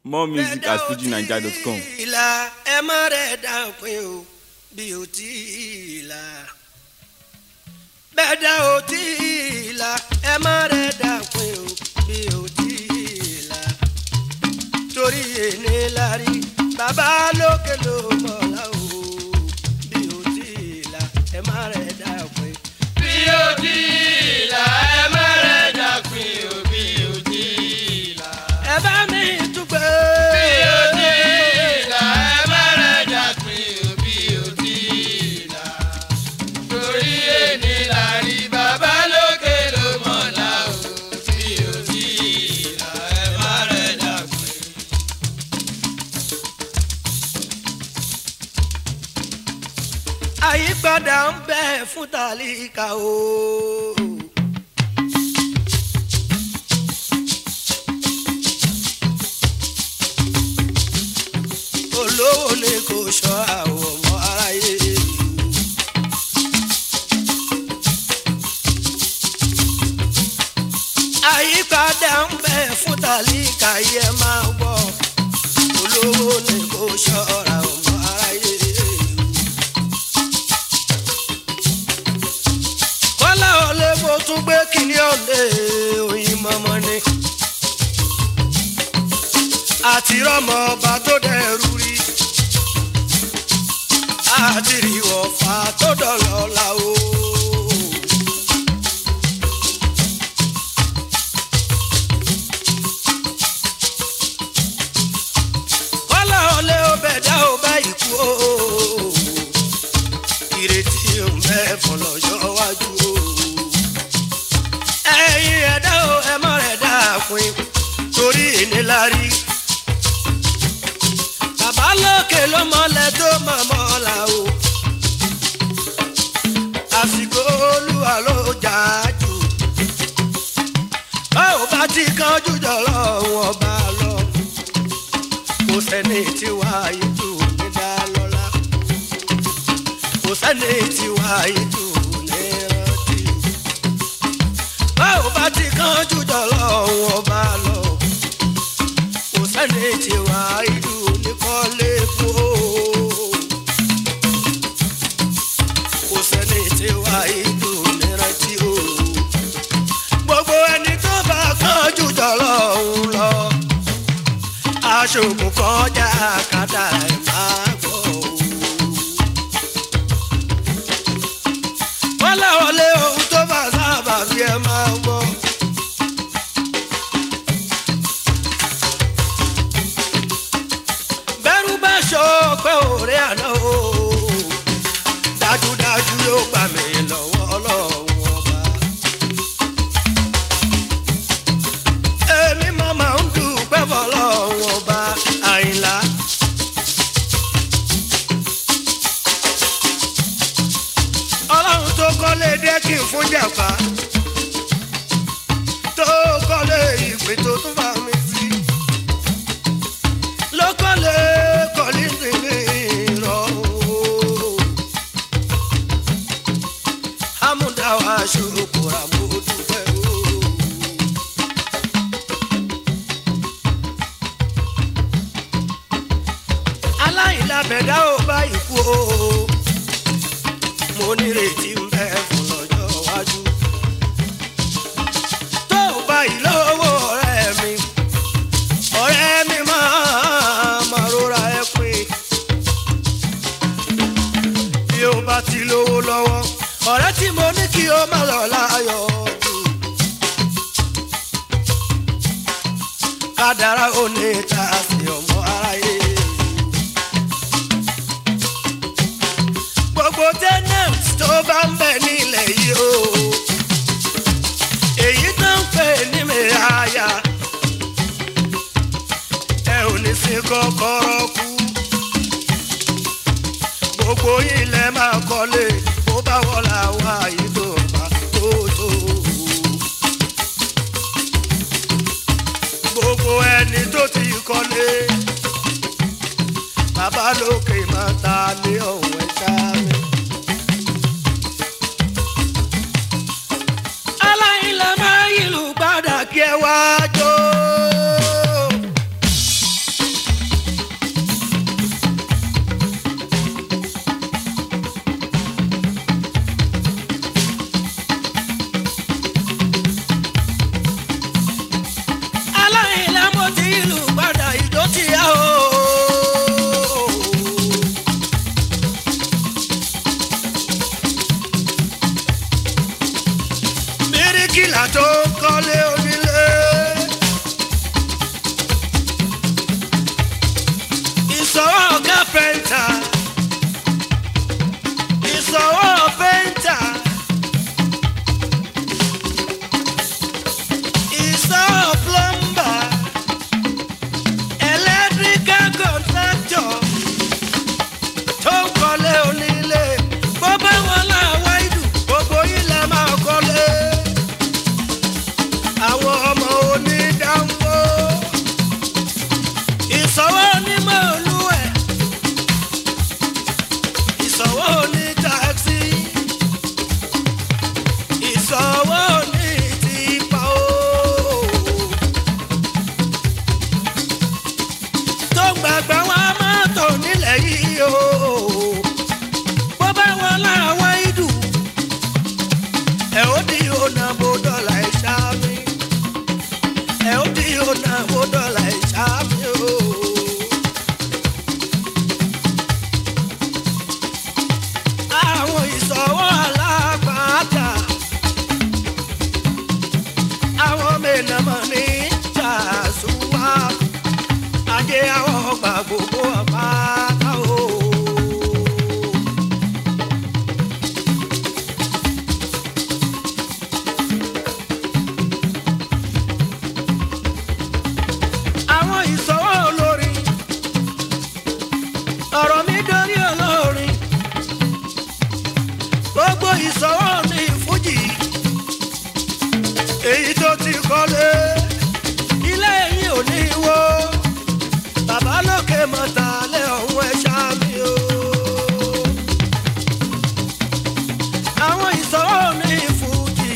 More music at fujinaija.com. ìlà ẹ má rẹ̀ dàpín o bí o ti ìlà. bẹ́ẹ̀dá o ti ìlà ẹ má rẹ̀ dàpín o bí o ti ìlà. torí èné la rí bàbá lókè ló mọ̀lá o bí o ti ìlà ẹ má rẹ̀ dàpín. bí o ti ìlà ẹ má rẹ̀ dàpín o bí o ti ìlà. ẹ bá mi túgbẹ́. bí o ti ìlà ẹ má rẹ̀ dàpín o bí o ti ìlà. torí èní la rí bàbá lókè ló mọ̀lá o bí o ti ìlà ẹ má rẹ̀ dàpín. àyípadà ń bẹ fún tàlíkà o. olówó lè kó ṣọ́ àwọn ọmọ aráyé. àyípadà ń bẹ fún tàlíkà yẹ máa gbọ́. olówó lè kó ṣọ́ra ọmọ aráyé. kọ́lá ọ̀lẹ́ mo tún gbé kíní ọ̀lẹ́ òyìn mọ́mọ́ ni. àti rọ́mọ ọba tó dẹrù rí. àti rí ọ̀fà tó dọ̀lọ́lá o. kọ́lá ọ̀lẹ́ ọbẹ̀ dá ò bá ikú o. ìrètí ò ń bẹ fún lọ́jọ́ wájú o. ẹ̀yin ẹ̀dá o ẹ mọ̀ rẹ̀ dáàpin torí ìnílárí. bàbá lókè ló mọ̀lẹ́ tó mọ̀ mọ́la o. àsìkò olúwa ló jà jù. báwo bá ti kánjú jọ̀lọ́ wọn bá lọ. kò sẹ́ni tí wàá yí jù ní dá lọ́lá. kò sẹ́ni tí wàá yí jù ní rántí. báwo bá ti kánjú jọ̀lọ́ wọn bá lọ. kò sẹ́ni tí wàá yí jù ní kọ́lé fún o. kò sẹ́ni tí wàá yí jù ní rántí o. gbogbo ẹni tó bá kánjú jọ̀lọ́ òun lọ. aṣòkùn kọjá kàdá ẹ̀ máa gbọ́ o. wọ́n láwọn lé ohun tó bá sábà fi ẹ̀ máa gbọ́. bẹ́rù bá ṣọ pé òré àná o. dájúdájú yóò gbà mí lọ́wọ́ ọlọ́run ọba. èmi máa ń dúpẹ́ fọlọ́run ọba àyìnlá. ọlọ́run tó kọ́lé dẹ́kì fún jàpá. tó kọ́lé ìpín tó tún bá mi sí. ló kọ́lé kọ́lísì ní ìrọ̀rùn. amúdáwá ṣokòrà mo dúpẹ́ o. aláìlábẹ̀dá ò bá ikú o. mo nírètí ń bẹ fún lọ́jọ́ iwájú. tó o bá ìlówó ọ̀rẹ́ mi máa rora ẹ pé. bí o bá ti lówó lọ́wọ́ ọ̀rẹ́ tí mo ní kí o má lọ láyọ̀ jù. kádàrá ò ní ta sí ọmọ aráyé. gbogbo tenant tó bá ń bẹ nílẹ̀ yìí o. èyí tó ń pè ní mìíràyà. ẹ ò ní sí kọ́kọ́rọ́ kú. gbogbo yín lẹ máa kọ́lé bó bá wọlá wá yìí tó bá tó tó. gbogbo ẹni tó ti kọ́lé. bàbá lókè máa ta ní ọ̀hún ẹ̀ka mi. aláìlẹ̀ máa yìlú padà kí ẹ wá jó. o. Bó bá wọn láwọn ìdù, ẹ̀ ó di ọ̀nà bó dọ̀là ìṣá mi. Ẹ̀ ó di ọ̀nà bó dọ̀là ìṣá mi o. Àwọn ìsọ̀wọ́ alápàtà, àwọn mẹ́nàmọ́ ní jàásùwà, ajé àwọn ọgbà gbogbo àpáta o. Àwọn ìsọ̀wọ́ olórin, ọ̀rọ̀ mi dórí olórin, gbogbo ìsọ̀wọ́ ní fújì, èyí tó ti kọ́lé ilé yìí ò ní wó, bàbá lókè mọ̀tà lé ọ̀hún ẹ̀ṣá mi o. Àwọn ìsọ̀wọ́ ní fújì,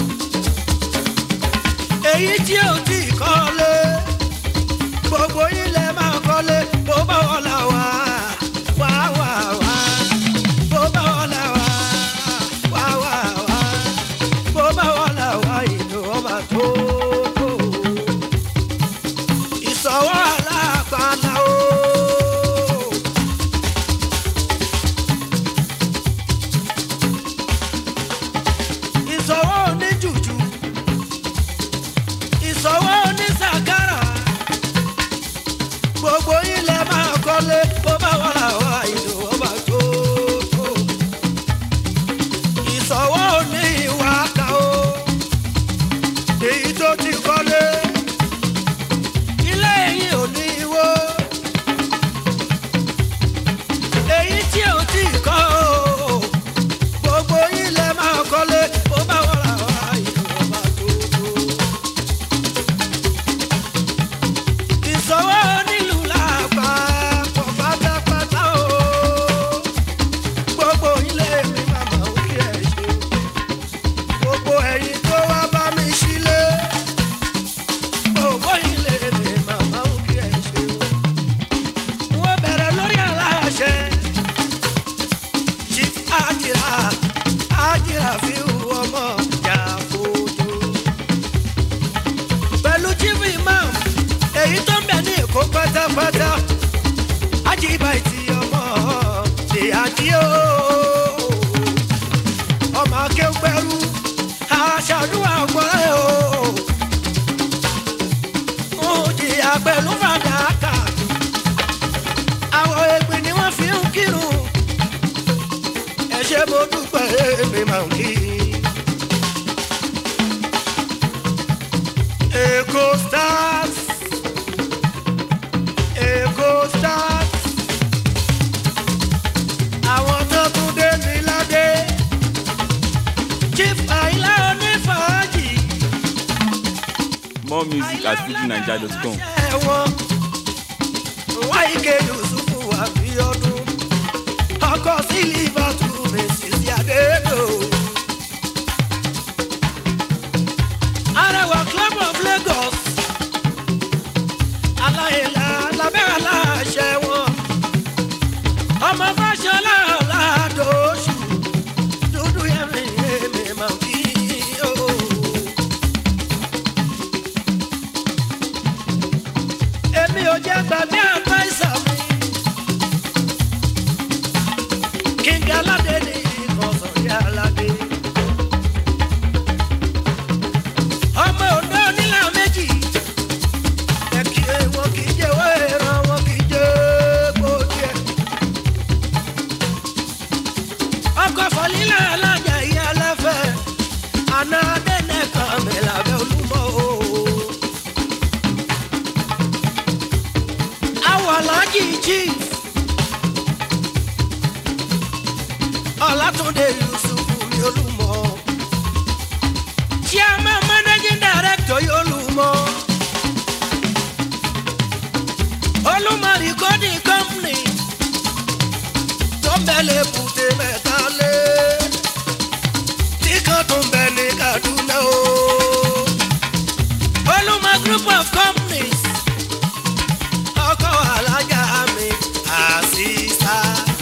èyí tí ò ti kọ́lé, gbogbo ilẹ̀ máa kọ́lé, bó bá wọ́n là wá wá wá wá, bó bá wọ́n là wá wá wá wá, bó bá wọ́n là wá ìlú ọba tó tó. Ìsọ̀wọ́ alápàlà o. Ìsọ̀wọ́ oníjùjú, ìsọ̀wọ́ onísàkárà, gbogbo ilẹ̀ máa kọ́lé, bó bá wà láwà ìlú ọba tó tó. Ìsọ̀wọ́ oní ìwàkà o, èyí tó ti kọ́lé ilé yìí ò ní wó, èyí tí ò ti kọ́ o, gbogbo ilẹ̀ máa kọ́lé, bó bá wà láwà ìlú ọba tó tó. Ìsọ̀wọ́ onílù lápapọ̀ pátápátá o, gbogbo ilé mi màmá ó kí ẹ ṣe o, gbogbo ẹ̀yin tó wá bá mi sílé, gbogbo ilé mi màmá ó kí ẹ ṣe o. Wọ́n bẹ̀rẹ̀ lórí aláṣẹ Chief Ajira fi ọmọ jà fojú, pẹ̀lú Chief Imam èyí tó ń bẹ ní Èkó pátápátá, Ajibaiti ọmọ ṣe àdíò, ọmọ akéwùgbẹ́rú aṣàdúrà ọgbọ́n o. Ó jìyà pẹ̀lú fàdákà, àwọn ègbè ni wọ́n fi ń kírun, ẹ ṣé mo dúpẹ́ èmi máa ń kí. Èkó Stars, Èkó Stars, àwọn tó tún dé ní ládé, Chief Àyìnlá onífàájì, More music at FujiNiger.com. Wáyíké Yusufu Abíọ́dún, ọkọ Sílífàtù Mrs. Adédò, Arẹwà Club of Lagos, aláìlá lábẹ́ aláṣẹ wọn, ọmọ Fáṣọlá Ọládòṣù, dúdú yẹmi yẹmi máa kí o. Èmi ò jẹ́ gbàgbé àpáìsà mi, King Aládé ní ìkọ̀sán ní Aládé. Ọmọ Oǹdó nílà méjì, ẹ̀kí wọn kì í jẹ́ wẹ́ẹ̀ràn, wọn kì í jẹ́ gbòdì ẹ̀. Ọkọ̀ fọ̀lílà alájà ìyá aláfẹ́, àná Adẹ́nẹ́kan mi lábẹ́ Olúmọ o. Àwọn alájì Chief Ọlátúndé Yusufu mi Olúmọ, Chairman Managing Director Olúmọ, Olúmọ Recording Company, tó ń bẹ l'Èbúté Mẹ́ta lé, tí kan tó ń bẹ ní Kaduna o. Olúmọ Group of Companies, ọkọ̀ alájà mi àṣìṣà.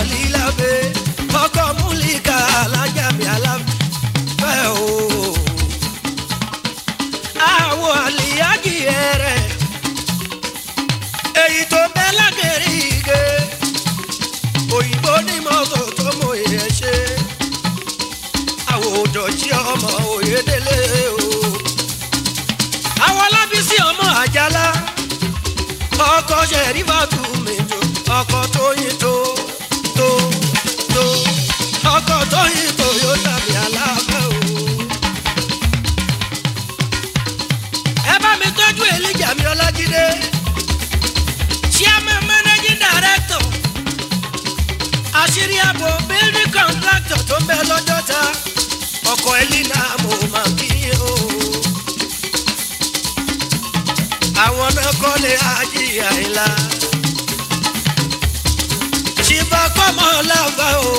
àlìlábẹ́ ọkọ̀ múlíkà alájàmí aláfẹ́ o. àwọn àlìyájì ẹ̀rẹ̀ èyí tó bẹ́ lágẹ̀rẹ́ ìgè òyìnbó ní mọ́tò tó mọ èyẹ ṣe àwọn òdòjì ọmọ Oyèdélé o. àwọn Lábísí ọmọ Àjàlá ọkọ Ṣẹ̀rífátù Mẹ́jọ ọkọ Tóyìn tó ọkọ Tóyìn tó yóò dàbí aláàbẹ̀ o. ẹ bá mi tọ́jú Èlíjà mi Ọlájídé chairman managing director àṣírí àbò building contractor tó ń bẹ lọ́jọ́ta ọkọ Elina mo máa kí o. àwọn náà kọ́lé Hájì Àyìnlá ṣìbá kọ́mọ lábá o.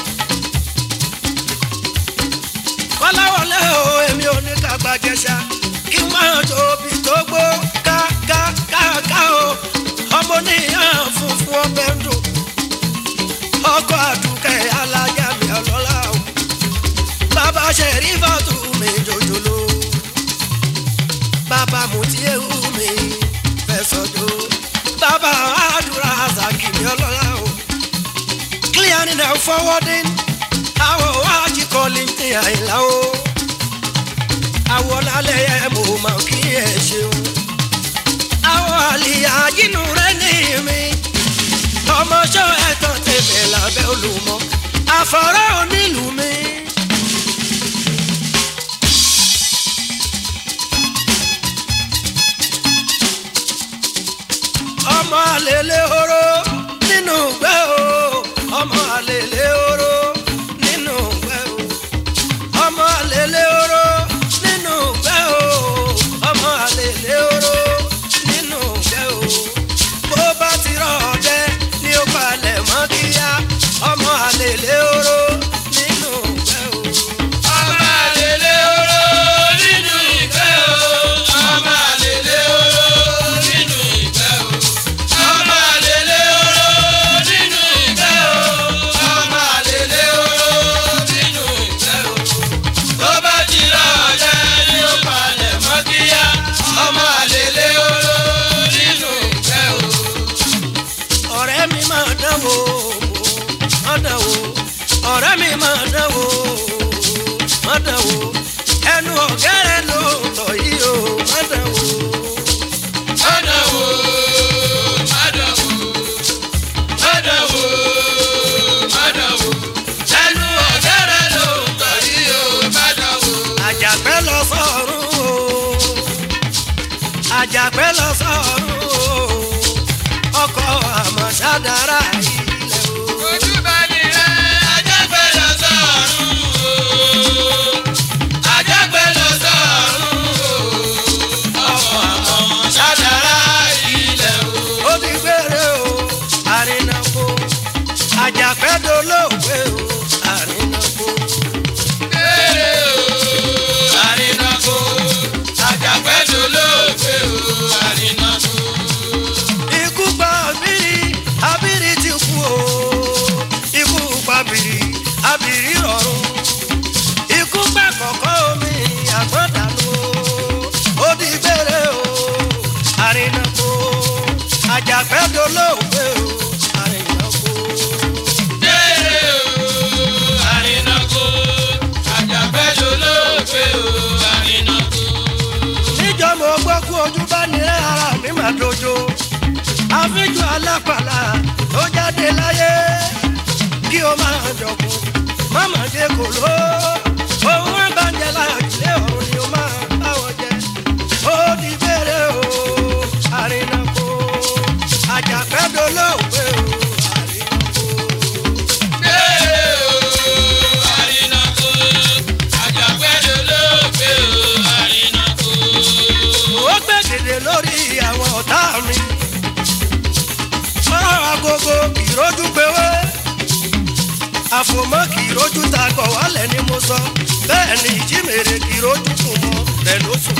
kọ́láwọlé o èmi ò ní kàgbà Jẹ̀ṣà kí n máa tóbi tó gbó ká o. ọmọ níyàn funfun ọbẹ̀ ń dùn ọkọ̀ Àdùkẹ́ alájà mi ọlọ́lá o. bàbá Ṣẹ̀rífátù mi jòjòló bàbá Mùtíéwù mi fẹsọ̀dọ̀ bàbá àdúrà Àzàkì mi ọlọ́lá o. clearing and forwarding àwọn wájú kọ́lí ní Àyìnlá o. àwọn lálẹ́ ẹ̀ mo máa kí ẹ ṣeun. àwọn àlìyá jínú rẹ̀ ní mi ọmọṣọ́ ẹ̀tọ́ tèmi lábẹ́ Olúmọ àfọ̀rọ̀ onílù mi. ọmọ àlèlè oró nínú ìgbẹ́ o. ọmọ àlèlè oró nínú ìgbẹ́ o. ọmọ àlèlè oró nínú ìgbẹ́ o. ọmọ àlèlè oró nínú ìgbẹ́ o. bó bá ti rọ̀ ọdẹ ni ó palẹ̀ mọ́ kíá. ọmọ àlèlè oró nínú ìgbẹ́ o. ọmọ àlèlè oró nínú ìgbẹ́ o. ọmọ àlèlè oró nínú ìgbẹ́ o. ọmọ àlèlè oró nínú ìgbẹ́ o. ọmọ àlèlè oró nínú ìgbẹ́ o. tó bá ti rọ̀ ọdẹ ni ó palẹ̀ mọ́ kíá. ọmọ àlèlè oró nínú ìgbẹ́ o. ọ̀rẹ́ mi máa dánwò ọ̀rẹ́ mi máa dánwò ẹnu ọ̀gẹ́rẹ́ ló tọ̀ yìí o má dánwò. ẹnu ọ̀gẹ́rẹ́ ló tọ̀ yìí o má dánwò. àjàpẹ́ lọ sọ́run o àjàpẹ́ lọ sọ́run o ọkọ̀ àmọ̀ṣádára ilẹ̀ o. ojúbani rẹ̀ Àjàpẹ́ lọ sọ́run o. Àjàpẹ́ lọ sọ́run o. ọkọ̀ àmọ̀ṣádára ilẹ̀ o. ó ti gbére o àrìnàkó àjàpẹ́ dolóògbé o àrìnàkó. Gbére o àrìnàkó. Àjàpẹ́ dolóògbé o àrìnàkó. ikú pa abiri ti kú o. ikú pa abiri rọrùn. ikú pa kọ̀kọ́ omi àgbọ̀dànù o. ó di gbére o àrìnàkó àjàpẹ́ dolóògbé o àrìnàkó. Gbére o àrìnàkó. Àjàpẹ́ dolóògbé o àrìnàkó. níjọ́ mo gbọ́ kú ojú bá nílẹ̀ ara mi máa dojo. àfijù alápàlà tó jáde láyé kí o máa jọ̀kú máma jẹ kò ló. òun wọn bá ń jẹ láàjìlẹ̀ ọ̀run ni o máa bá wọn jẹ. ó di gbére o àrìnàkó àjàpẹ́ dolóògbé o àrìnàkó. Gbére o àrìnàkó. Àjàpẹ́ dolóògbé o àrìnàkó. ó gbé dèdè lórí àwọn ọ̀tá mi. ọ̀rọ̀ agogo ìrójú pewé àfòmọ́ kì í rójú ta kọ̀ wálẹ̀ ni mo sọ. bẹ́ẹ̀ ni ìjímèrè kì í rójú kù mọ́ rẹ̀ ló sùn.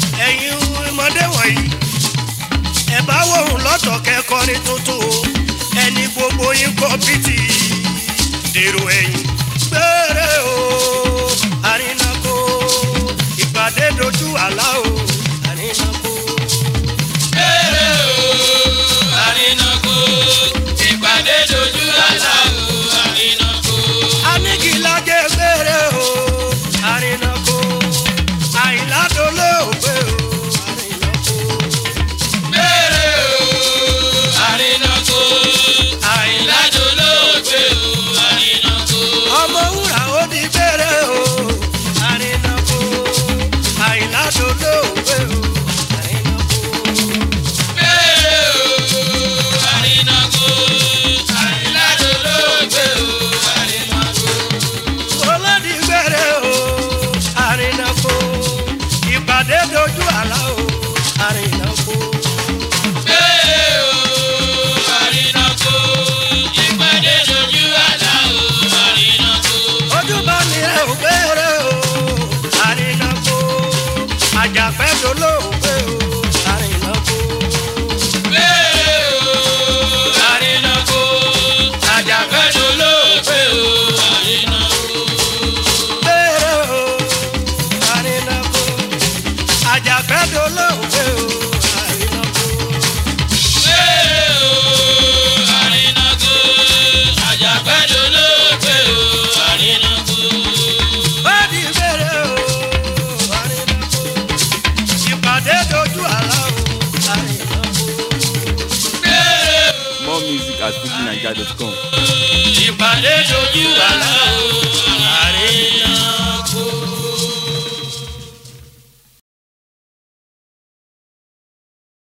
ẹ̀yin ọmọdé wọ̀nyí ẹ bá wòun lọ́tọ̀ kẹ́kọrin tuntun o. ẹni gbogbo yín kọ́ bìtì dèrò ẹ̀yìn gbére o àrínàkó ìpàdé dojú àlá o àrínàkó. gbére o àrínàkó ìpàdé dojú àlá o àrínàkó. anigilajẹ gbére o àrínàkó àyìnládọlẹ ògbé o àrínàkó. gbére o àrínàkó àyìnládọlẹ ògbé o àrínàkó. ọmọ wúrà ó di gbére o àrínàkó àyìnládọlẹ ògbé o àrínàkó. gbére o àrínàkó àyìnládọlẹ ògbé o àrínàkó. olódi gbére o àrínàkó ìpàdé dojú àlá o àrínàkó. gbére o àrínàkó ìpàdé dojú àlá o àrínàkó. ojú bá mi rẹ̀ ò gbére o àrínàkó àjàpẹ́ dolóògbé o àrínàkó. gbére o àrínàkó àjàfẹ́ dolóògbé o àrínàkó. gbére o àrínàkó àjàpẹ́ dolóògbé o àrínàkó. gbére o àrínàkó àjàfẹ́ dolóògbé o àrínàkó. ó di gbére o àrínàkó ìpàdé dojú àlá o àrínàkó. gbére o. More music at fujininja.com.